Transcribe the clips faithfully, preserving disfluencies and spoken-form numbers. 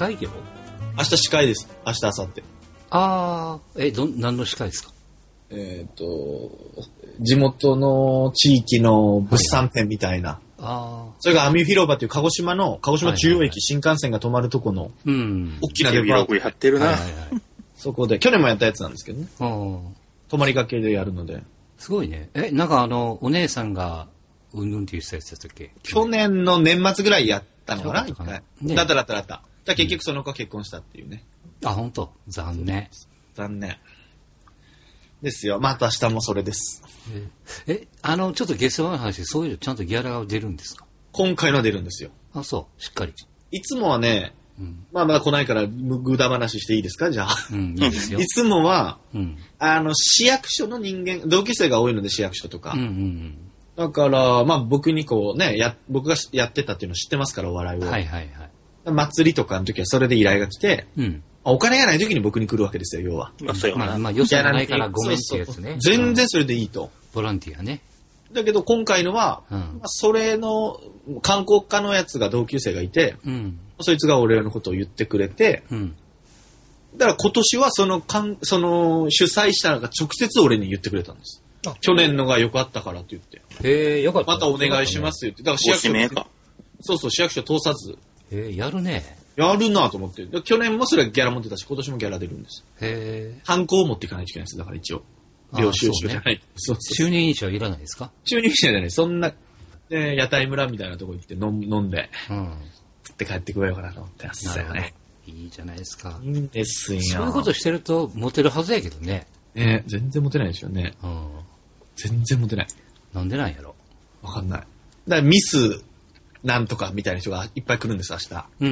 会業？ 明日司会です。明日、明後日。 ああ、え、ど、何の司会ですか？ えっ、ー、と、地元の地域の物産展みたいな。はい、 ああ。 それがアミュ広場っていう鹿児島の、鹿児島中央駅新幹線が止まるとこの、うん。大きなデパート。 やってるな。はいはいはい、 そこで、去年もやったやつなんですけどね。泊まりがけでやるので。 すごいね。え、なんかあの、お姉さんが、うんぬんって言ってたやつだったっけ？ 去年の年末ぐらいやったのかな一回。ね、だったらだったらだった。じゃあ結局その子は結婚したっていうね。 うん、あ、本当。残念。 残念。ですよ。また明日もそれです。 え、えあの、ちょっとゲストの話、そういうのちゃんとギャラが出るんですか？ 今回のは出るんですよ。 あ、そう。しっかり。 いつもはね、うん、まあまだ来ないからぐだ話していいですかじゃあ。 うん、いいですよ。 いつもは、うん、あの、市役所の人間、同級生が多いので市役所とか。うんうんうん、だから、まあ僕にこうね、や、僕がやってたっていうのを知ってますから、お笑いを。はいはいはい。祭りとかの時はそれで依頼が来て、うん、お金がない時に僕に来るわけですよ、要は。 まあそうよな。 まあ、まあ、予算がないからごめんってやつね。そうそう全然それでいいと。 ボランティアね。 だけど今回のは、うんまあ、それの観光課のやつが同級生がいて、うん、そいつが俺のことを言ってくれて、うん、だから今年はそのかんその主催したのが直接俺に言ってくれたんです。去年のが良かったからって言って。 へえ、よかった。 またお願いしますよって。だから市役所そうそう市役所通さず。 へえ、やるね。 やるなと思って。去年もそれギャラ持ってたし、今年もギャラ出るんです。へえ。ハンコを持っていかないといけないです。だから一応。領収書じゃない。 そうそう。就任印象いらないですか？ 就任印象じゃない。そんな、ね、屋台村みたいなとこ行って飲ん、飲んで、うん。釣って帰ってこようかなと思ってますよね。 いいじゃないですか。 いいんですよ。 そういうことしてるとモテるはずやけどね。 ね全然モテないですよね。うん。全然モテない。 なんでなんやろ？ わかんない。だからミスなんとかみたいな人がいっぱい来るんです、明日。うん。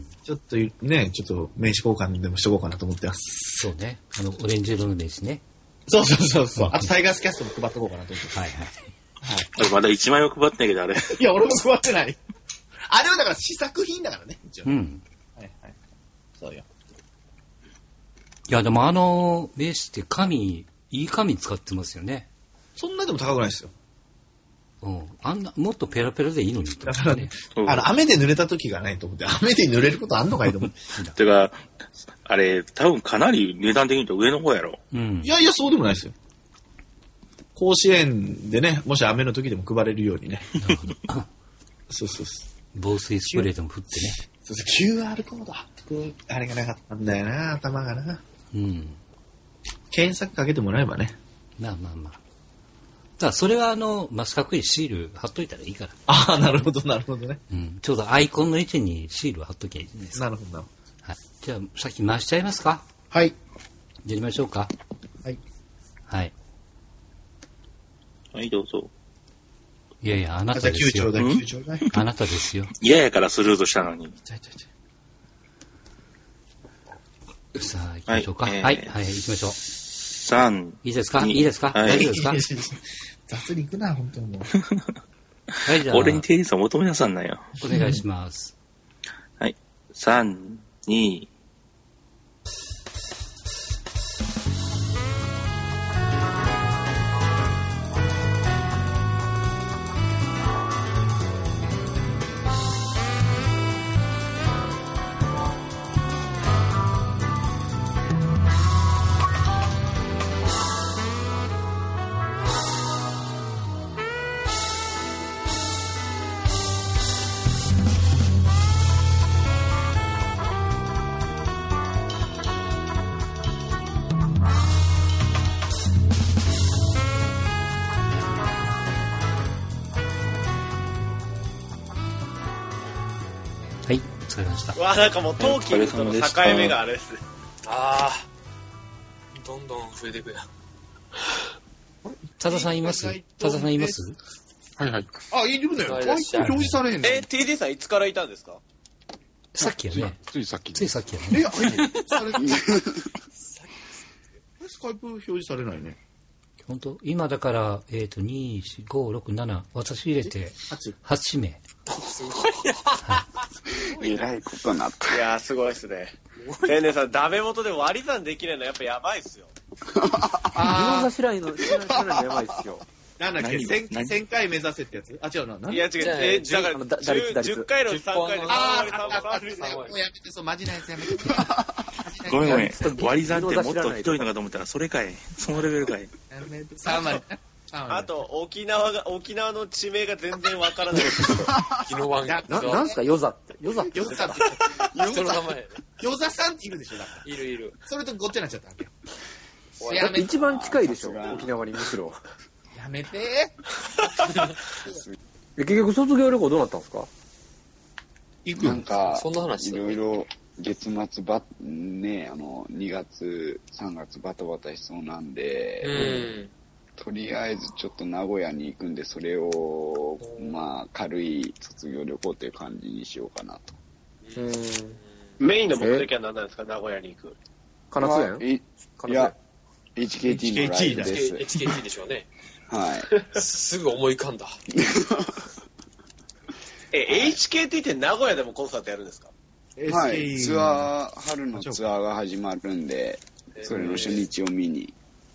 ちょっとね、ちょっと名刺交換でもしとこうかなと思ってます。 そうね。あの、オレンジ色の名刺ね。 そうそうそうそう。あとタイガースキャストも配っとこうかなと思って。はいはい。 はい。まだいちまん円配ってないけど、あれ。 いや、俺も配ってない。あれはだから試作品だからね、一応。うん。はいはい。そうよ。 いや、でもあの名刺って紙、いい紙使ってますよね。 そんなでも高くないですよ。 うん。あんな、もっとペラペラでいいのにと、 ね。だからね、あの、雨で濡れた時がないと思って、雨で濡れることあんのかいと思って。 てか、あれ、多分かなり値段的に言うと上の方やろ。 うん。いやいや、そうでもないですよ。甲子園でね、もし雨の時でも配れるようにね。そうそうそう。 防水スプレーでも振ってね。 そうそう、キューアール コード貼っとく、あれがなかったんだよな、頭がな。うん。検索かけてもらえばね。 まあまあまあ。だからそれはあの、マスカクにシール貼っといたらいいから。 ああ、なるほど、なるほどね。 うん。ちょうどアイコンの位置にシールを貼っときゃいいじゃないですか。 なるほど、なるほど。 はい。じゃあ、さっき回しちゃいますか？ はい。 やりましょうか。 はい。 はい。 はい、どうぞ。 いやいや、あなたですよ。 きゅうちょうだい、きゅうちょうだい。 あなたですよ。 嫌やからスルーとしたのに。ちゃいちゃいちゃい。さあ、行きましょうか。はい、はい、はい、行きましょう。 さん。 いいですか？いいですか？大丈夫ですか？ 雑に行くな、本当にもう。 はい、じゃあ。俺に丁寧さを求めなさんなよ。 お願いします。 はい。さん、に、 うわ、なんかもうトーキングとの境目があれです。ああ、どんどん増えていくやん。 多田さんいます？多田さんいます？ はいはい。あ、いるのよ。表示されへんの。 え、ティーディー さんいつからいたんですか？ さっきやね。 ついさっき。 ついさっきやね。 え、はい。されスカイプ表示されないね。 本当？今だから、えっと、に、よん、ご、ろく、なな、私入れて、はちめい。 すごいな。はい。えらいことになった。 いやー、すごいっすね。天然さん、ダメ元で割り算できないのやっぱやばいっすよ。 自分が知らないの、知らないのやばいっすよ。 なんだっけ、せんかい目指せってやつ？あ、違うな。 いや違う、え、だから、じゅっかいのさんかいであー、もうやめて、そう、マジなやつやめて。 ごめんごめん。割り算ってもっとひどいのかと思ったら、それかい。そのレベルかい。 さんまで。 あと、沖縄が、沖縄の地名が全然わからない。 キノワンが。なんすか、ヨザって。ヨザって。 ヨザって。 人の名前。 ヨザさんっているでしょ、だから。 いるいる。 それとごっちゃになっちゃったわけよ。 だって一番近いでしょ、沖縄にむしろ。 やめて結局卒業旅行どうなったんですか？ 行くなんか、そんな話いろいろ月末ば、ね、あの、にがつ、さんがつバタバタしそうなんで、うんとりあえずちょっと名古屋に行くんで、それを、まあ、軽い卒業旅行という感じにしようかなと。 うんメインの目的は何なんですか、名古屋に行く。 金津園？ いや、エイチケーティー のライブです。 エイチケーティー でしょうね。 はい。 すぐ思い浮かんだ。え、エイチケーティー って名古屋でもコンサートやるんですか？ はい。ツアー、春のツアーが始まるんで、それの初日を見に。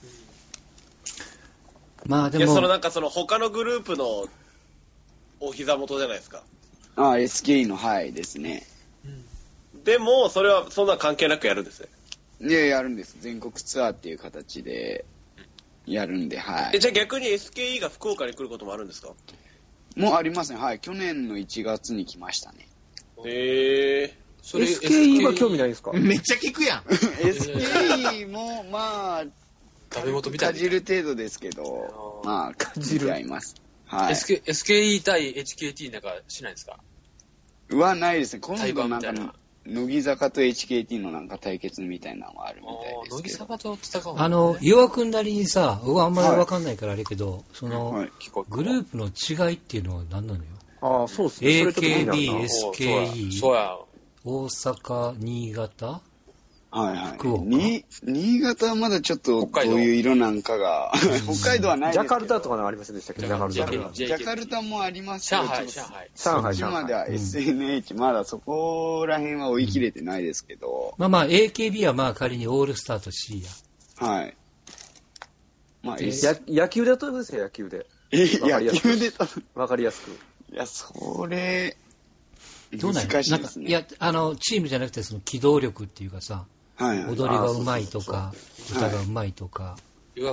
まあでも。いや、 そのなんかその他のグループのお膝元じゃないですか。 ああ、エスケーイー の、はいですね。 でも、それはそんな関係なくやるんですね。 いや、やるんです。全国ツアーっていう形でやるんで、はい。 え、じゃあ逆に エスケーイー が福岡に来ることもあるんですか？ もうありますね。はい。去年のいちがつに来ましたね。 へえ。 それ エスケーイー は興味ないんですか？ めっちゃ聞くやん。 エスケーイー も、まあ、 食べ物みたいかじる程度ですけど、まあ、かじる合います。はい。 エスケーイー 対 エイチケーティー なんかしないですか？ はないですね。今度なんか、乃木坂と エイチケーティー のなんか対決みたいなのがあるみたいですけど。 乃木坂と戦う、 ね、あの、岩くんなりにさ、僕はあんまりわかんないからあれけど、はい、その、はい、グループの違いっていうのは何なのよ？ ああ、そうっすね。 エーケービー、エスケーイー、 そうや。 大阪、新潟、 はいはい。 福岡。 に、新潟はまだちょっとどういう色なんかが、北海道はないですけど。 ジャカルタとかのありませんでしたっけ？ジャカルタ。 ジャカルタもありますけど、上海、上海。 上海、上海。までは エスエヌエイチ、うん、まだそこら辺は追い切れてないですけど。 まあまあ、エーケービー はまあ仮にオールスターと C や。はい。 まあ、野球で例えばですよ、野球で。 え、野球でわかりやすく。 いや、それ、 どうなん難しいですね。 いや、あの、チームじゃなくて、その機動力っていうかさ、はいはい、踊りがうまいとか、歌がうまいとか、 はい、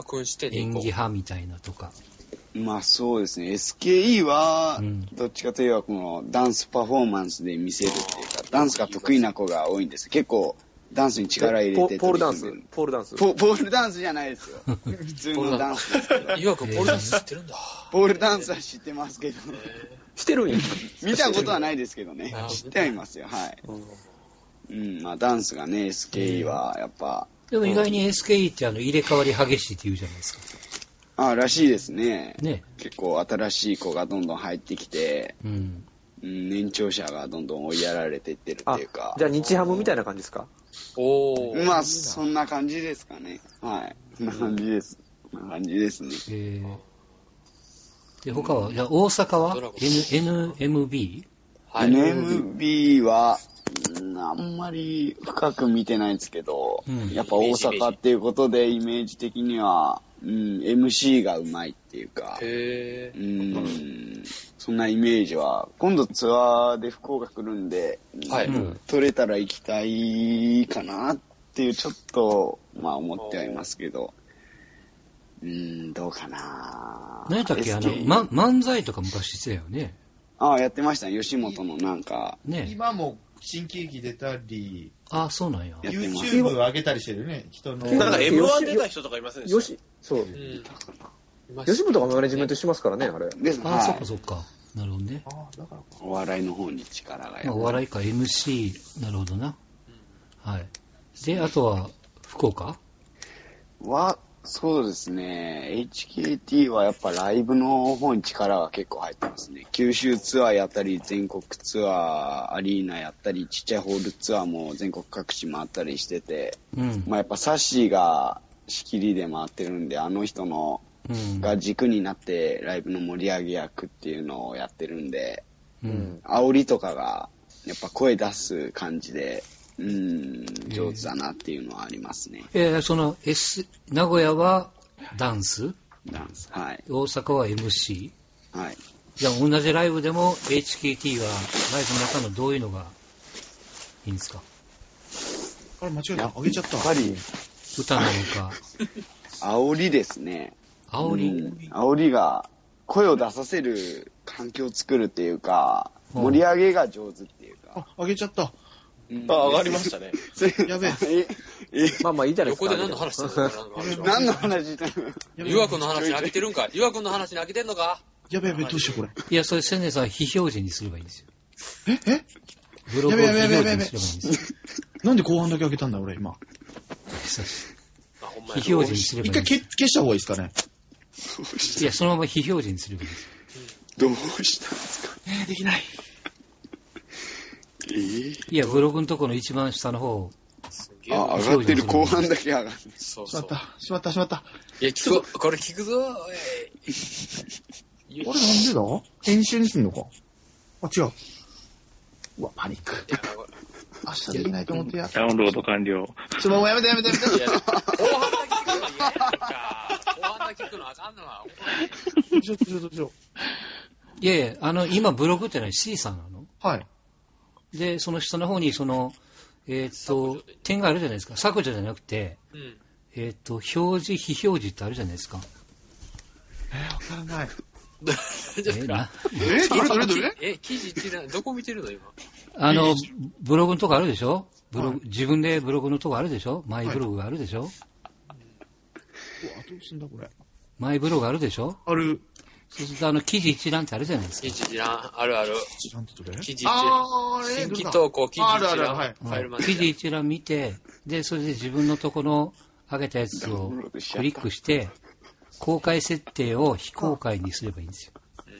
演技派みたいなとか。 まあそうですね。エスケーイー は、どっちかといえばこのダンスパフォーマンスで見せるっていうか、ダンスが得意な子が多いんです。結構、ダンスに力入れてポールダンスポールダンスポールダンスじゃないですよ。普通のダンスですけど。 岩君ポールダンス知ってるんだ。 ポールダンスは知ってますけど。 してるんや。 見たことはないですけどね。知ってはいますよ。はい。うん、まあダンスがね、エスケーイー はやっぱ。 でも意外に エスケーイー ってあの入れ替わり激しいって言うじゃないですか。 ああ、らしいですね。 ね。 結構新しい子がどんどん入ってきて、うん、年長者がどんどん追いやられていってるっていうか。 じゃあ日ハムみたいな感じですか？ おー。まあそんな感じですかね。はい。そんな感じです。そんな感じですね。 へー。で、他は、じゃあ大阪は N、エヌエムビー？ はい、エヌエムビー は、あんまり深く見てないんですけど、うん、やっぱ大阪っていうことでイメージ的には、うん、エムシー がうまいっていうか、 へー、うん、そんなイメージは、今度ツアーで福岡来るんで、はい、うん、取れたら行きたいかなっていうちょっと、まあ思ってはいますけど、うん、どうかな。 何やったっけ、あの、ま、漫才とか昔してたよね。 ああ、やってましたね。吉本のなんか。 ね。今も新喜劇出たり。 ああ、そうなんや。 YouTube 上げたりしてるね。人の。 なんか エムワン 出た人とかいませんでした？よし、 そう。うん、吉本がマネジメントしますからね、あれ。 ですね。 ああ、そっかそっか。なるほどね。 ああ、だからか。 お笑いの方に力がやる。 お笑いか エムシー、なるほどな。うん、はい。で、あとは、福岡は、そうですね。エイチケーティー はやっぱライブの方に力が結構入ってますね。九州ツアーやったり、全国ツアー、アリーナやったり、ちっちゃいホールツアーも全国各地回ったりしてて、うん、まあやっぱサッシーが仕切りで回ってるんで、あの人の、うん、が軸になってライブの盛り上げ役っていうのをやってるんで、うん、煽りとかがやっぱ声出す感じで、うん、上手だなっていうのはありますね。 えー、その S、名古屋はダンス？ ダンス。はい。 大阪は エムシー。はい。 じゃあ同じライブでも エイチケーティー はライブの中のどういうのがいいんですか？ あれ間違えた。あげちゃった。 やっぱり歌なのか。 煽りですね。 煽り、 うん、煽りが声を出させる環境を作るっていうか、盛り上げが上手っていうか。 あ、あげちゃった。 うん、あ、上がりましたね。 やべえ。 え、まあまあいいじゃないですか。 横で何の話してんの？ 何の話してんの？ゆわくんの話に飽きてるんか？ゆわくんの話に飽きてんのか？ やべやべ、どうしようこれ。 いや、それ千年さん非表示にすればいいんですよ。 ええブログを非表示にすればいいんですよ。 なんで後半だけ開けたんだ俺今。 非表示にすればいい。 一回消した方がいいですかね。 いや、そのまま非表示にすればいいです。 どうしたんですか？ えー、できない。 えー、 いや、ブログのところの一番下の方。 あ、上がってる後半だけ上がる。 そうそう。しまった、しまった、しまった。 いや、聞く、これ聞くぞ。あれなんでだ？編集にすんのか？あ、違う。うわ、パニック。明日できないと思ってやった。 ダウンロード完了。 ちょ、もうやめてやめてやめて。 後半だけ聞くの嫌やんか。後半だけ聞くのあかんのは。 どうしよう、どうしよう、どうしよう。 いやいや、あの、今ブログってのは C さんなの？ はい。 で、その下の方に、その、えっと、点があるじゃないですか。削除じゃなくて、うん、えっと、表示、非表示ってあるじゃないですか。 えー、わからない。 えなえどれどれどれえ、記事一覧、どこ見てるの今。 あの、ブログのとこあるでしょ？ブログ、はい、自分でブログのとこあるでしょ？マイブログがあるでしょ？はい、 うわ、どうすんだこれ。 マイブログあるでしょ？ ある。 そうすると、あの、記事一覧ってあるじゃないですか。 記事一覧、あるある。 記事一覧ってどれ？ 記事一覧。あー、新規投稿、記事一覧。あるある、はい。ファイルまで。 記事一覧見て、で、それで自分のとこの上げたやつをクリックして、公開設定を非公開にすればいいんですよ。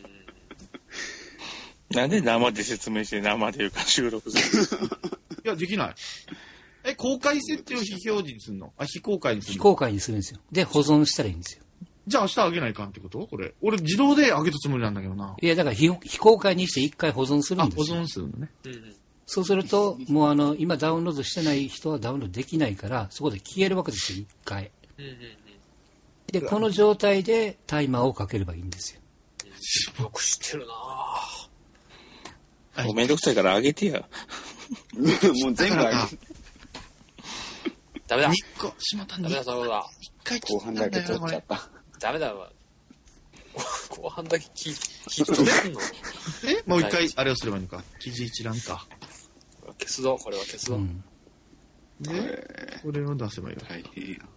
なんで生で説明して生で言うか収録するいや、できない。え、公開設定を非表示にするの？あ、非公開にするの？ 非公開にするんですよ。で、保存したらいいんですよ。 じゃあ明日あげないかんってことこれ。俺自動であげたつもりなんだけどな。 いや、だから非非公開にして一回保存するんですよ。 あ、保存するのね。うんうん、 そうすると、もうあの、今ダウンロードしてない人はダウンロードできないから、そこで消えるわけですよ、一回。うんうんうん、で、この状態でタイマーをかければいいんですよ。 よく知ってるなぁ。もうめんどくさいからあげてや。 もう全部あげて。 ダメだ。 一個、しまったんだ。 ダメだ、そうだ。 一回後半だけ取っちゃった。 ダメだわ。後半だけ聞いてくれんの？ えもう一回あれをすればいいのか。記事一覧か。 消すぞ、これは消すぞ。うん、 で、これを出せばいいわ。はい。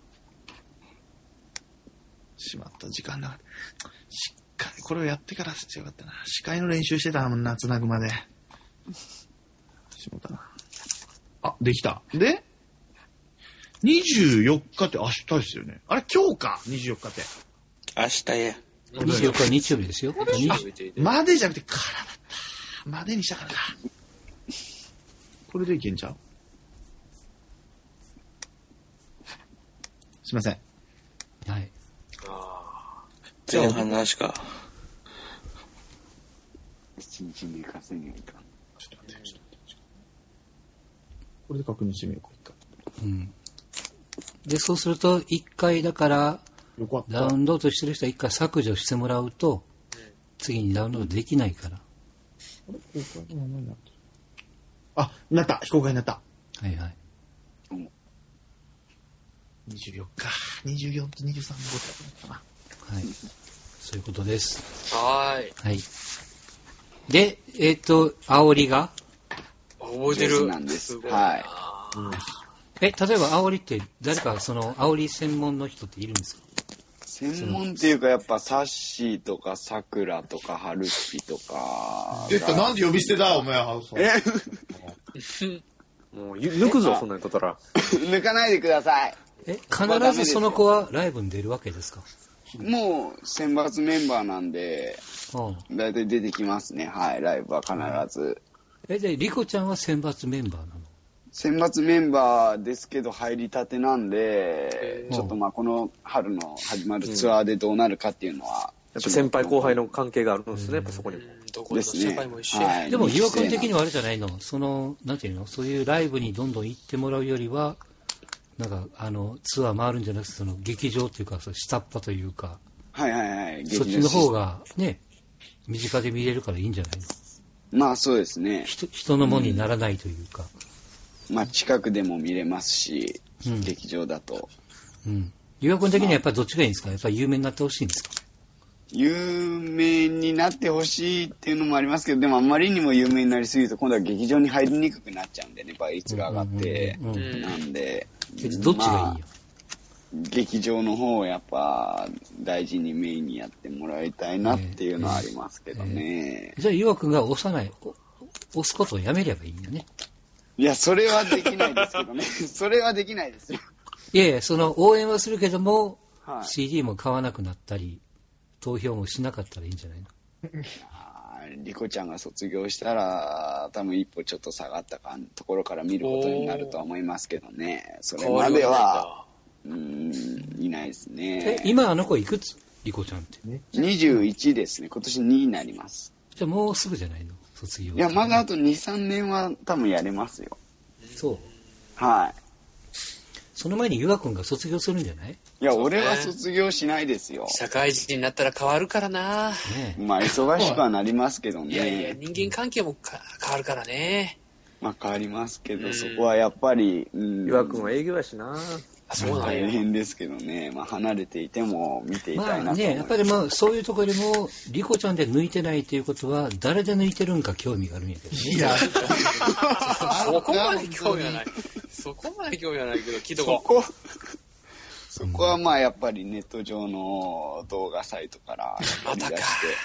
しまった、時間だ。しっかり、これをやってからしてよかったな。司会の練習してたもんな、つなぐまで。しまったな。あ、できた。で、にじゅうよっかって明日ですよね。あれ、今日か、にじゅうよっかって。 明日や。 にじゅうよっかは日曜日ですよ。 までじゃなくて、からだった。までにしたからだ。これでいけんちゃう？すいません。 はい。 前半の話か。 一日寝かせないか。 ちょっと待って、ちょっと待って。これで確認してみようか、一回。 うん。で、そうすると、一回だから、ダウンロードしてる人は一回削除してもらうと、次にダウンロードできないから。 あれ公開のままになってる。あ、なった非公開になった。 はいはい。 うん、にじゅうよっか。にじゅうよんとにじゅうさんのごってやったな。 はい。そういうことです。 はーい。 はい。で、えっと、煽りが覚えてる。 なんです。はい。 うん、え、例えば煽りって誰かその煽り専門の人っているんですか？ 専門っていうかやっぱサッシーとかサクラとかハルピとか。 えっと、なんで呼び捨てだお前は。 えもう抜くぞ、そんなにとったら。 抜かないでください。 え、必ずその子はライブに出るわけですか？ もう選抜メンバーなんで、だいたい出てきますね。はい、ライブは必ず。 え、で、リコちゃんは選抜メンバーなの？ 選抜メンバーですけど入りたてなんで、ちょっとまあこの春の始まるツアーでどうなるかっていうのは、 やっぱ先輩後輩の関係があるんですね、やっぱそこにも。 どこの社会も一緒。 はい、でも岩君的にはあれじゃないの、そのなんていうの、そういうライブにどんどん行ってもらうよりは、なんかあのツアー回るんじゃなくてその劇場っていうか、その下っ端というか。 はいはいはい。 そっちの方がね、身近で見れるからいいんじゃないの？ まあそうですね。 人、人のものにならないというか。 うん、まあ近くでも見れますし、うん、劇場だと。 うん。ゆうやくん的にはやっぱりどっちがいいんですか？やっぱり有名になってほしいんですか？ 有名になってほしいっていうのもありますけど、でもあまりにも有名になりすぎると今度は劇場に入りにくくなっちゃうんでね、倍率が上がって。なんで。 どっちがいいよ、まあ、 劇場の方をやっぱ大事にメインにやってもらいたいなっていうのはありますけどね。 えーえー、じゃあ、ゆうやくんが押さない、押すことをやめればいいよね。 いや、それはできないですけどね。それはできないですよ。 いやいや、その応援はするけども、はい、シーディー も買わなくなったり、投票もしなかったらいいんじゃないの？ リコちゃんが卒業したら、多分一歩ちょっと下がったかところから見ることになるとは思いますけどね。それまでは、うーん、いないですね。 え、今あの子いくつ？リコちゃんって。 にじゅういちですね。今年にになります。 じゃあもうすぐじゃないの？卒業。 いや、まだあとに、さんねんは多分やれますよ。 そう。 はい。 その前にゆわくんが卒業するんじゃない？ いや、俺は卒業しないですよ。 社会人になったら変わるからな。 ね、まあ、忙しくはなりますけどね。 いやいや、人間関係も変わるからね。 まあ、変わりますけど、そこはやっぱり、 うん。ゆわくんは営業やしな。 そうなん大変ですけどね。まあ、離れていても見ていたいなと思います。まあね、 やっぱりまあ、そういうところでも、リコちゃんで抜いてないということは、誰で抜いてるんか興味があるんやけどね。 いや、そこまで興味はない。そこまで興味はないけど、聞いとこう。 そこはまあやっぱりネット上の動画サイトからまたか。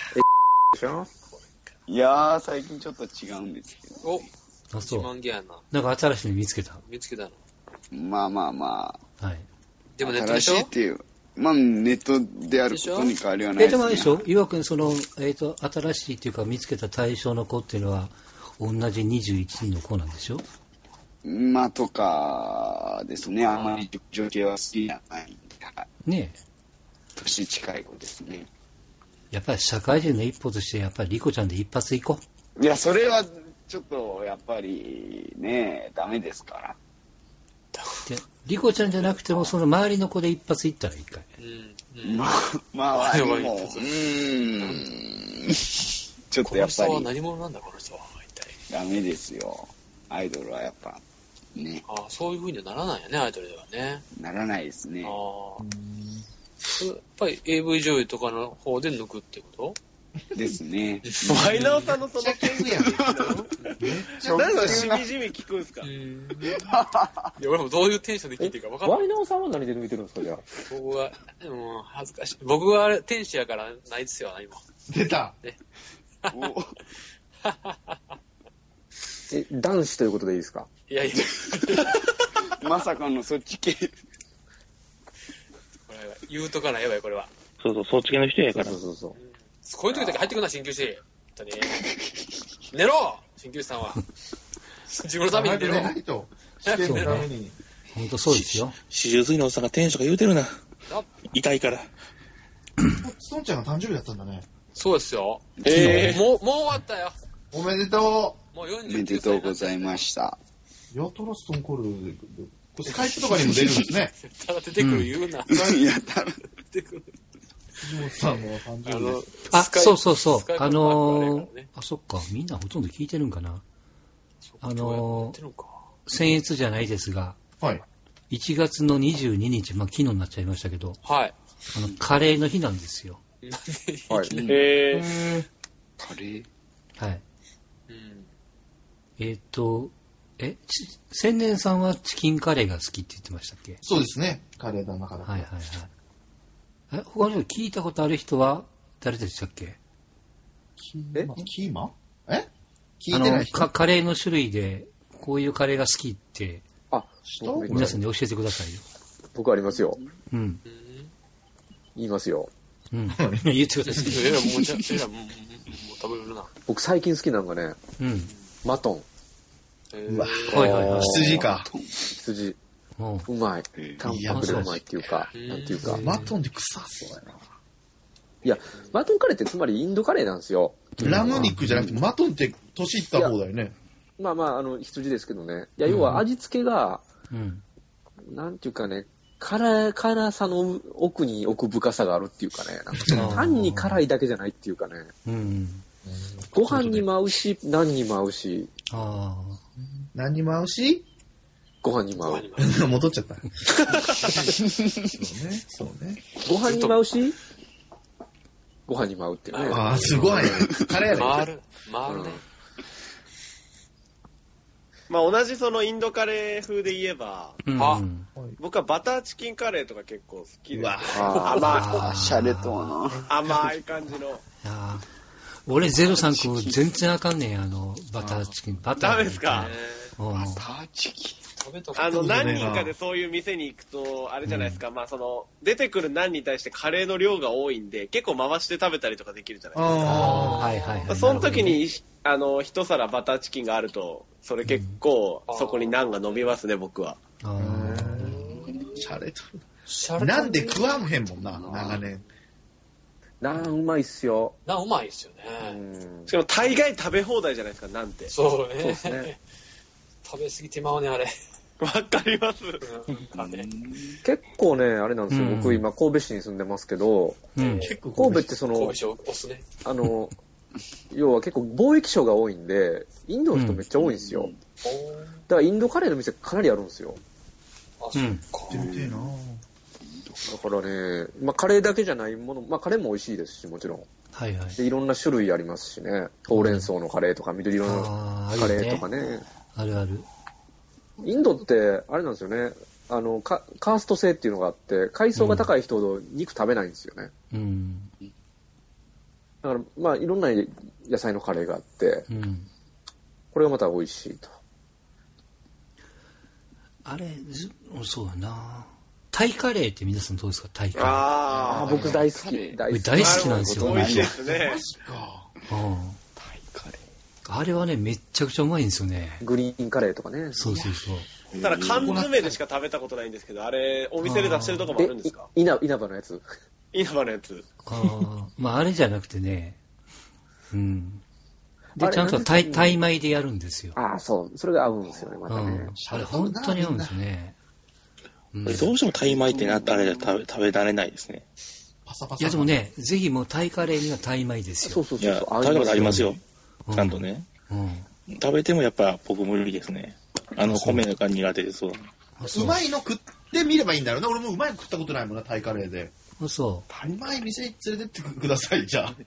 いやー最近ちょっと違うんですけど、 ね。お、あ、そう。 なんか新しいの見つけた。 見つけたの。 まあまあまあ。はい。 でもネットでしょ？ 新しいっていう。まあネットであることに変わりはないですね。 え、でもあれでしょ？いわくんその、えっと、新しいっていうか見つけた対象の子っていうのは、同じにじゅういちにんの子なんでしょ？ まあとかですね、あんまり情景は好きじゃないんで、 ねえ。 年近い子ですね。 やっぱり社会人の一歩として、やっぱりリコちゃんで一発いこう。いや、それはちょっとやっぱりね、ダメですから。 でリコちゃんじゃなくても、その周りの子で一発いったらいいかい。 うんうん、まあ、まあ、でも、うーん、ちょっとやっぱり。 この人は何者なんだ、この人は、一体。ダメですよ。アイドルはやっぱ。ね、 ああ、そういう風にはならないよね、アイドルではね。 ならないですね。ああ。 やっぱり エーブイ 女優とかの方で抜くってことですね。 ワイナオさんのその件やん。何のしみじみ聞くんすか？ いや、俺もどういうテンションで聞いてるか分かんない。 ワイナオさんは何で抜いてるんですか、じゃあ。 僕は、もう恥ずかしい。僕は天使やからないですよ、何も。 出た。 ね。 え、男子ということでいいですか？ いやいや。 まさかのそっち系。 これは言うとかないやばい、これは。 そうそう、そっち系の人やから。 そうそうそう。 こういう時だけ入ってくるな、鍼灸師。本当に。寝ろ鍼灸師さんは。自分のために寝ろ。 寝ないと。試験のために。 本当そうですよ。 四十過ぎのおっさんが天使とか言うてるな。痛いから。 ストンちゃんが誕生日だったんだね。 そうですよ。 えー、 もう、もう終わったよ。 おめでとう。もうよんじゅうおめでとうございました。 やたらストーンコールド、スカイプとかにも出るんですね。 ただ出てくる言うな。 いや、ただ出てくる。 藤本さんの誕生日です。 あ、そうそうそう。あのー、あ、そっか。みんなほとんど聞いてるんかな。あのー、僭越じゃないですが、 はい。 いちがつのにじゅうににち、まあ昨日になっちゃいましたけど、 はい。 あの、カレーの日なんですよ。 はい。 へー。 カレーはい。うん、えっと、え、千年さんはチキンカレーが好きって言ってましたっけ？ そうですね。カレーの中だ。 はいはいはい。え、他の人聞いたことある人は誰でしたっけ？ えキーマえ聞いてない人？ あの、カレーの種類で、こういうカレーが好きって、 あ、 皆さんに教えてくださいよ。 僕ありますよ。 うん。 言いますよ。 うん。言ってください。 えら、もうじゃ、えら、もう、もう食べるな。 僕最近好きなのがね、 うん。 マトン。 うわ。 はいはいはい。 羊か。 羊。うまい。淡白でうまいっていうか、なんていうか。 マトンで臭そうやな。 いや、マトンカレーってつまりインドカレーなんですよ。 ラム肉じゃなくて、マトンって年いった方だよね。 まあまあ、あの、羊ですけどね。いや、要は味付けが、 うん。 なんていうかね、 辛、辛さの奥に奥深さがあるっていうかね、なんかその単に辛いだけじゃないっていうかね。うん、ご飯にも合うし、何にも合うし。ああ。何にも合うしご飯にも合う。 戻っちゃった。そうね。そうね。 ご飯にも合うし、ご飯にも合うっていうね。 ああ、すごい。カレーやね。 回る。回るね。まあ同じそのインドカレー風で言えば、うん、あ僕はバターチキンカレーとか結構好きで、 甘い、シャレとはな。甘い感じの。 俺ゼロさん君全然あかんねん、あの、バターチキン。バター。 ダメですか？ バターチキン。 あの、何人かでそういう店に行くと、あれじゃないですか、うん、まあその、出てくるナンに対してカレーの量が多いんで、結構回して食べたりとかできるじゃないですか。はいはいはい。その時に、あの、一皿バターチキンがあると、それ結構、そこにナンが伸びますね、僕は。あシャレとる。なんで食わんへんもんな、長年。 ナンうまいっすよ。 ナンうまいっすよね。しかも大概食べ放題じゃないですか、ナンって。そうね。そうですね。食べ過ぎてまうね、あれ。わかります。 結構ね、あれなんですよ。僕今神戸市に住んでますけど、神戸ってその、あの、要は結構貿易商が多いんで、インドの人めっちゃ多いんですよ。だからインドカレーの店かなりあるんですよ。あ、そうか。だからね、まあカレーだけじゃないもの、まあカレーも美味しいですし、もちろん。はいはい。で、いろんな種類ありますしね。ほうれん草のカレーとか、緑色のカレーとかね。 あるある。 インドって、あれなんですよね。あの、カースト制っていうのがあって、階層が高い人ほど肉食べないんですよね。うん。だから、まあ、いろんな野菜のカレーがあって、うん、これがまた美味しいと。 あれ、そうだな。タイカレーって皆さんどうですか？タイカレー。 ああ、僕大好き。 大好き。大好きなんですよ。 美味しいですね。 マジか。うん。タイカレー。あれはね、めっちゃくちゃうまいんですよね。 グリーンカレーとかね。 そうそうそう。 ただ缶詰でしか食べたことないんですけど、あれ、お店で出してるとこもあるんですか？ 稲葉のやつ。 稲葉のやつ。 あまあ、あれじゃなくてね。うん。で、ちゃんとタイ、タイ米でやるんですよ。 ああ、そう。それが合うんですよね、またね。うん、 あれ、本当に合うんですね。 うん、どうしてもタイ米ってなったらあれ食べ、食べられないですね。 パサパサ。いや、でもね、ぜひもうタイカレーにはタイ米ですよ。 そうそうそう。いや、 食べたことありますよ。ちゃんとね。うん。食べてもやっぱ僕無理ですね。あの、米が苦手です。うまいの食ってみればいいんだろうな。俺もうまいの食ったことないもんな、タイカレーで。 そう。 うまい店に連れてってください、じゃあ。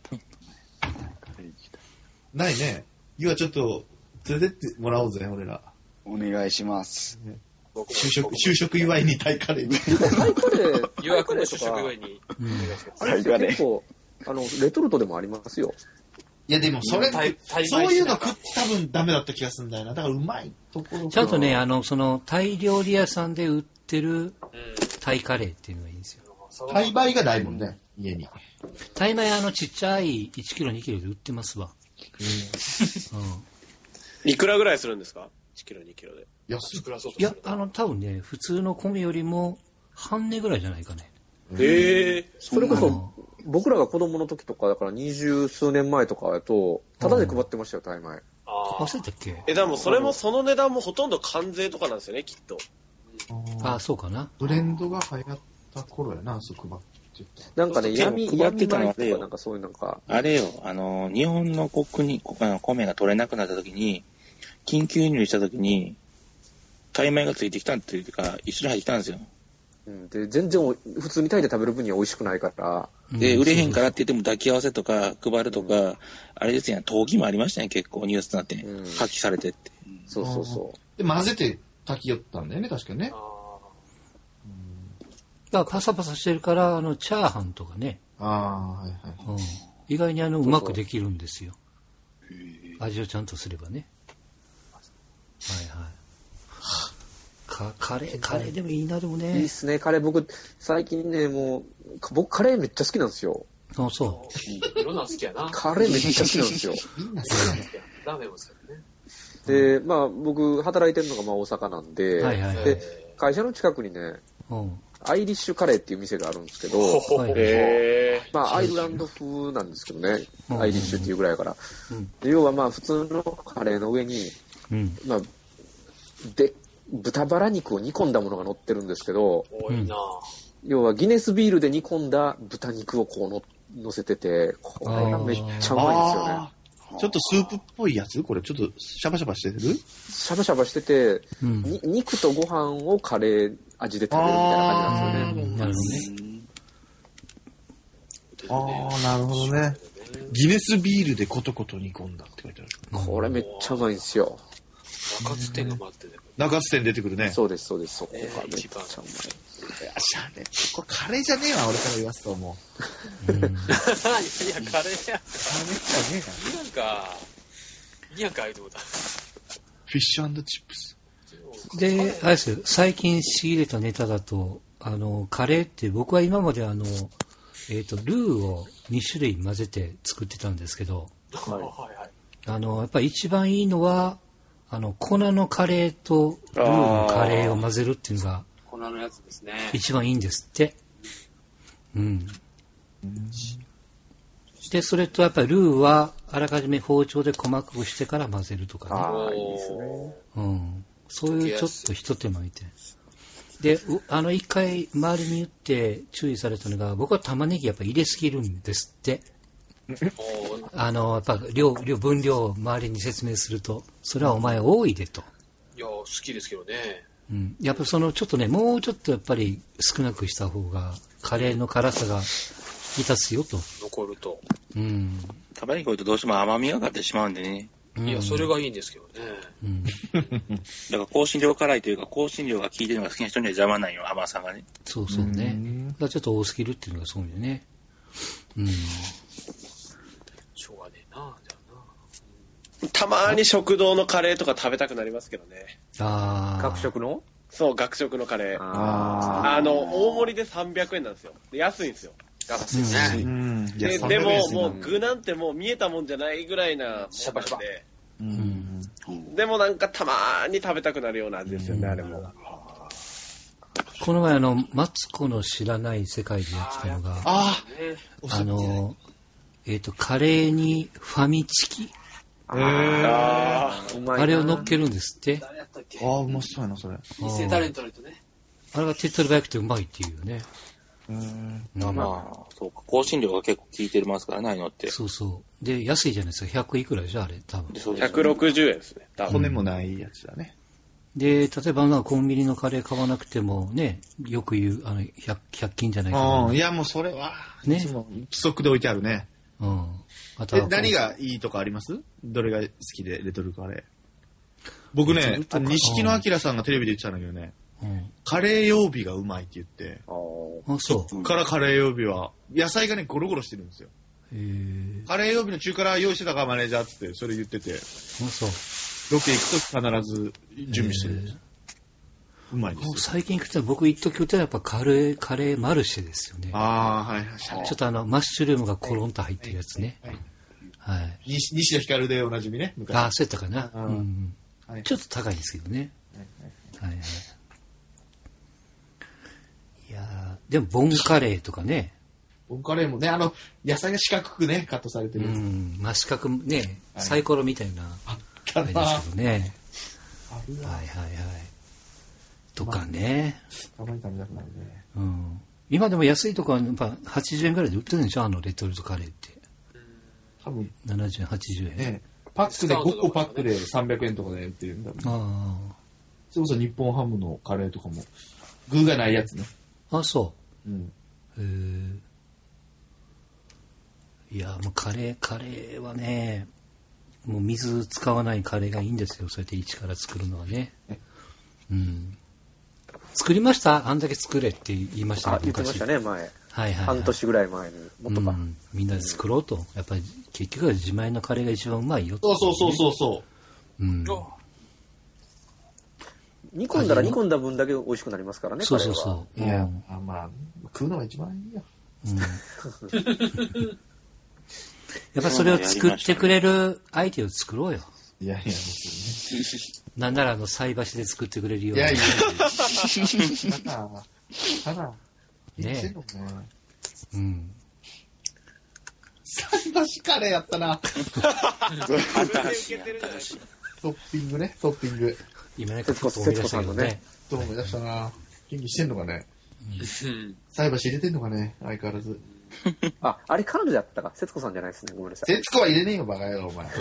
ないね。ゆはちょっと連れてってもらおうぜ、俺ら。 お願いします。 就職、就職祝いにタイカレーに。 タイカレー、 予約の就職祝いに。 あれ結構、あの、レトルトでもありますよ。 いやでもそれ、そういうの食って多分ダメだった気がするんだよな。だからうまいところ。 ちゃんとね、あの、その、タイ料理屋さんで売ってるタイカレーっていうのがいいんですよ。 タイ米がないもんね、家に。 タイ米あのちっちゃいいちキロにキロで売ってますわ。 うん。いくらぐらいするんですか？いちキロにキロで。 安い。 いや、あの、多分ね、普通の米よりも半値ぐらいじゃないかね。 へえ。それこそ、僕らが子供の時とか、だから二十数年前とかだと、タダで配ってましたよ、タイ米。 ああ。忘れたっけ？ え、でもそれもその値段もほとんど関税とかなんですよね、きっと。 ああ、そうかな。 ブレンドが流行った頃やな、そこば。 なんかね、闇、配ってたのはね、なんかそういうなんか。 あれよ、あの、日本の国に、米が取れなくなった時に、緊急輸入した時に、タイ米がついてきたっていうか、一緒に入ってきたんですよ。 うん、で、全然、普通にタイで食べる分には美味しくないから。 で、売れへんからって言っても抱き合わせとか配るとか、うん、あれですよね、陶器もありましたね、結構ニュースになって、うん、破棄されてって。 そうそうそう。 で、混ぜて炊き寄ったんだよね、確かにね。 だからパサパサしてるから、あの、チャーハンとかね。 ああ、はいはい。 うん。意外にあの、うまくできるんですよ。味をちゃんとすればね。はいはい。か、カレー、カレーでもいいな、でもね。 いいっすね、カレー僕、最近ね、もう、僕カレーめっちゃ好きなんですよ。 あ、そう。いろんな好きやな。 カレーめっちゃ好きなんですよ。みんな好きなんですよ。ラーメンも好きだね。で、まあ、僕、働いてるのがまあ大阪なんで、はいはいはい、で、会社の近くにね、うん、アイリッシュカレーっていう店があるんですけど、へまあ、アイルランド風なんですけどね、うん、アイリッシュっていうぐらいから。うん、要はまあ、普通のカレーの上に、うん、まあ、でっ豚バラ肉を煮込んだものが乗ってるんですけど、 多いな、 要はギネスビールで煮込んだ豚肉をこうの乗せてて、これがめっちゃうまいんですよね。 ちょっとスープっぽいやつこれちょっとシャバシャバしてるシャバシャバしてて、うん、に肉とご飯をカレー味で食べるみたいな感じなんですよね。なるほどね。ああ、なるほどね。ギネスビールでコトコト煮込んだって書いてある。 これめっちゃうまいんですよ。 中津店が待ってる。 中津店出てくるね。 そうです、そうです。そこがめっちゃうまい。 いや、しゃね。これカレーじゃねえわ、俺から言わすと思う。うん、いや、いや、カレーや。カレーじゃねえな。なんか、にやかあいとこだ。 フィッシュ&チップス。 で、あれですよ、最近仕入れたネタだと、あの、カレーって僕は今まであの、えっと、ルーをに種類混ぜて作ってたんですけど、はい、あの、やっぱり一番いいのは、あの、粉のカレーとルーのカレーを混ぜるっていうのが、 粉のやつですね。 一番いいんですって。うん。で、それとやっぱりルーは、あらかじめ包丁で細かくしてから混ぜるとかね。 ああ、いいですね。 うん。そういうちょっと一手間いて。で、あの、一回周りに言って注意されたのが、僕は玉ねぎやっぱ入れすぎるんですって。あの、やっぱ量、量、分量を周りに説明すると、それはお前多いでと。 いや、好きですけどね。 うん。やっぱその、ちょっとね、もうちょっとやっぱり少なくした方が、カレーの辛さが引き立つよと。 残ると。 うん。 玉ねぎこうとどうしても甘みがかってしまうんでね。 いや、それがいいんですけどね。うん。 だから香辛料辛いというか、香辛料が効いてるのが好きな人には邪魔ないよ、甘さがね。 そうそうね。だからちょっと多すぎるっていうのがそうよね。うん。 しょうがねえな、じゃあな。たまに食堂のカレーとか食べたくなりますけどね。 ああ。 学食の？ そう、学食のカレー。ああの、大盛りでさんびゃくえんなんですよ。安いんですよ。 安いね。 うん、で, でも、もう具なんてもう見えたもんじゃないぐらいなもんなんで、うん、でもなんかたまーに食べたくなるような味ですよね、うん、あれも。 この前あの、マツコの知らない世界でやってたのが、 ああの、えっ、ー、と、カレーにファミチキ。 あ, あれを乗っけるんですって。 ああ、うまそうやな、それ。 偽タレントの人ね。 あれが手っ取り早くてうまいっていうよね。 うん。まあまあ、そうか。香辛料が結構効いてますからね、ああいうのって。 そうそう。で、安いじゃないですか。ひゃくいくらでしょ、あれ、多分。 ひゃくろくじゅうえんですね。 多分。骨もないやつだね。 で、例えばなんかコンビニのカレー買わなくてもね、よく言う、あの、ひゃく均じゃないかな。 うん。いや、もうそれは、ね。いつもストックで置いてあるね。 うん。 あとは何がいいとかあります？どれが好きで、レトルトカレー。僕ね、錦野明さんがテレビで言ってたんだけどね、うん、カレー曜日がうまいって言って、 ああ、そう。 そっからカレー曜日は、野菜がね、ゴロゴロしてるんですよ。へカレー曜日の中辛用意してたからマネージャーっつって、それ言ってて、あそう。 ロケ行くと必ず準備してるんです。うまいですよ。 最近食ったら僕一時食ったらやっぱカレー、カレーマルシェですよね。 ああ、はいはい。 ちょっとあの、マッシュルームがコロンと入ってるやつね。はいはいはい、 西西野ひかるでおなじみね。 昔ああ、そうやったかな。うんうんはい、ちょっと高いですけどね。はいはい。はいはい、いやでもボンカレーとかね。 ボンカレーもね、あの、野菜が四角くね、カットされてるやつ。うん、 真四角ね、サイコロみたいな、あれですけどね。はいはいはい。とかね。 たまに食べたくなるね。 うん。今でも安いとこはやっぱはちじゅうえんぐらいで売ってるんでしょ、あのレトルトカレーって。 多分。 ななじゅうえん、はちじゅうえん。 ね、パックでごこパックでさんびゃくえんとかで売ってるんだもん。ああ。それこそ日本ハムのカレーとかも、具がないやつね。 あ、そう。 うん。 へえ。いや、もうカレー、カレーはね、もう水使わないカレーがいいんですよ。そうやって一から作るのはね。うん。作りました？あんだけ作れって言いましたね。 あ、言ってましたね、前。 はいはい、はい。 半年ぐらい前に。 もっとか、うん。みんなで作ろうと。やっぱり結局は自前のカレーが一番うまいよ、ね。 そうそうそうそうそう。 うん。 煮込んだら煮込んだ分だけ美味しくなりますからね、 そうそうそう。 いや、まあ、まあ、食うのが一番いいよ。うん。 やっぱそれを作ってくれる相手を作ろうよ。 いやいや、ですよね。 なんならあの菜箸で作ってくれるような。 いやいや。ただ、ただ、 ねえ。うん。 菜箸カレーやったな。 トッピングね、トッピング。 今ね、節子さんのね。 どう思い出したな。元気してんのかね。菜箸入れてんのかね、相変わらず。 あ、あれ彼女だったか。節子さんじゃないですね。ごめんなさい。 節子は入れねえよ、バカ野郎、お前。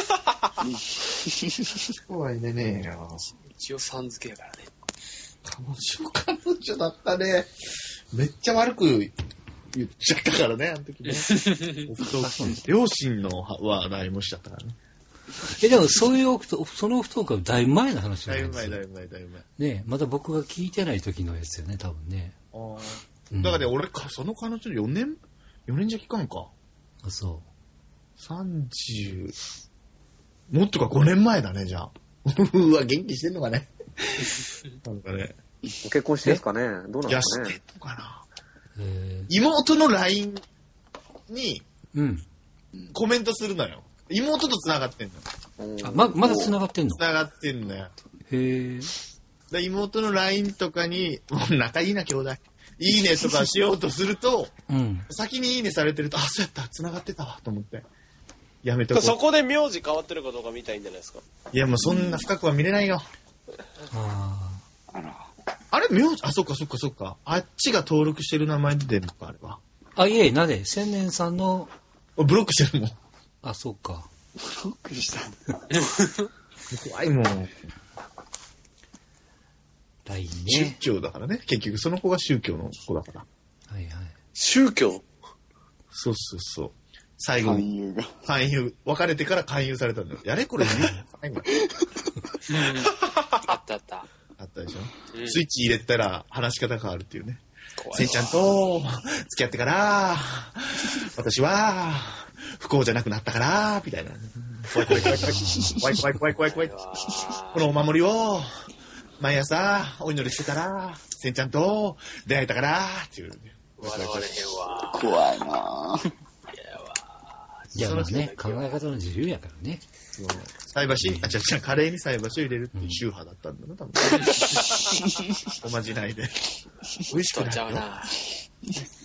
節子は入れねえよ。 一応さん付けやからね。 彼女、彼女だったね。めっちゃ悪く言っちゃったからね、あの時ね。両親の話題もしちゃったからね。 え、でもそういうオフト、そのオフトークはだいぶ前の話だよね。だいぶ前、だいぶ前、だいぶ前。ねまだ僕が聞いてない時のやつよね、多分ね。 ああ。だからね、俺か、その彼女よねん、よねんじゃ期間か。 あ、そう。 さんじゅう、もっとかごねんまえだね、じゃあ。うわ、元気してんのかね。なんかね。 結婚してんすかね、どうなんですかね。 いや、してんのかな。妹の ライン に、 うん。 コメントするのよ。妹と繋がってんの。あ、ま、まだ繋がってんの？ 繋がってんのよ。 へえ。妹の ライン とかに、もう仲いいな、兄弟。いいねとかしようとすると、うん、先にいいねされてると、あ、そうやった、繋がってたわ、と思って。やめとこう。 そこで名字変わってるかどうか見たいんじゃないですか。 いや、もうそんな深くは見れないよ。 ああら。あれ、名字、あ、そっかそっかそっか。あっちが登録してる名前で出るのか、あれは。 あ、いえ、なんで、千年さんの。 ブロックしてるもん。 あ、そっか。 ブロックしたんだ。 怖いもん。 ライン宗ね。 教だからね。結局、その子が宗教の子だから。 はいはい。 宗教？ そうそうそう。最後に。勧誘が。勧誘。別れてから勧誘されたんだよ。やれこれ言うのあったあった。 あったでしょ、うん、スイッチ入れたら話し方変わるっていうね。せんちゃんと付き合ってから、私は不幸じゃなくなったから、みたいな。怖い怖い怖い怖い。怖い怖い怖い怖い怖い。このお守りを毎朝お祈りしてたら、せんちゃんと出会えたから、っていう、ね。 笑われへんわ。 怖いなぁ。 いや、まあね、考え方の自由やからね。 そう。菜箸、あ、違う違う、カレーに菜箸を入れるっていう宗派だったんだな、多分。おまじないで。美味しくないよ。